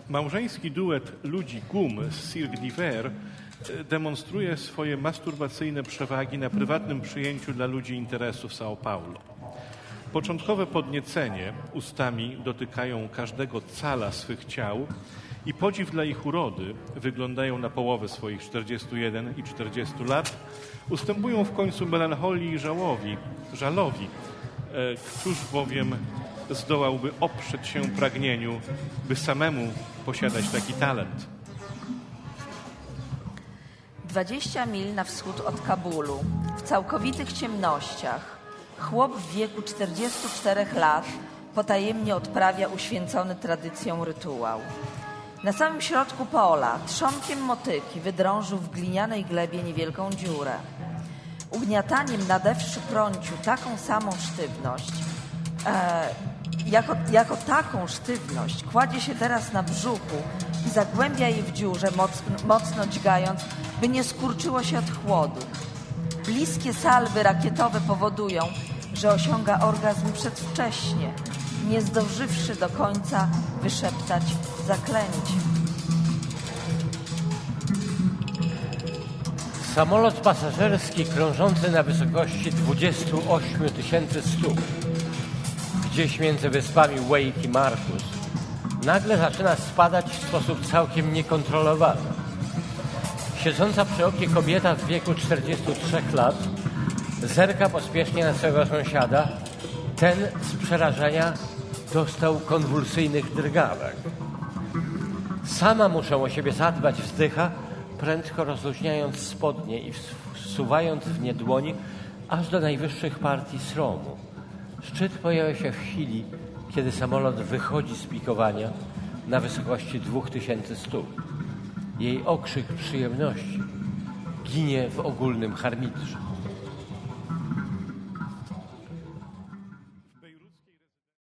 Małżeński duet ludzi gum z Cirque d'Hiver demonstruje swoje masturbacyjne przewagi na prywatnym przyjęciu dla ludzi interesu w São Paulo. Początkowe podniecenie ustami dotykają każdego cala swych ciał i podziw dla ich urody, wyglądają na połowę swoich 41 i 40 lat, ustępują w końcu melancholii i żalowi, któż bowiem zdołałby oprzeć się pragnieniu, by samemu posiadać taki talent. 20 mil na wschód od Kabulu, w całkowitych ciemnościach, chłop w wieku 44 lat potajemnie odprawia uświęcony tradycją rytuał. Na samym środku pola trzonkiem motyki wydrążył w glinianej glebie niewielką dziurę. Ugniataniem nadewszy prąciu taką samą sztywność, jako taką sztywność kładzie się teraz na brzuchu i zagłębia je w dziurze, mocno dźgając, by nie skurczyło się od chłodu. Bliskie salwy rakietowe powodują, że osiąga orgazm przedwcześnie, nie zdążywszy do końca wyszeptać zaklęcie. Samolot pasażerski krążący na wysokości 28 000 stóp, gdzieś między wyspami Wake i Marcus, nagle zaczyna spadać w sposób całkiem niekontrolowany. Siedząca przy oknie kobieta w wieku 43 lat zerka pospiesznie na swego sąsiada. Ten z przerażenia dostał konwulsyjnych drgawek. Sama muszę o siebie zadbać, wzdycha, prędko rozluźniając spodnie i wsuwając w nie dłoń aż do najwyższych partii sromu. Szczyt pojawia się w chwili, kiedy samolot wychodzi z pikowania na wysokości 2000 stóp. Jej okrzyk przyjemności ginie w ogólnym harmitrze.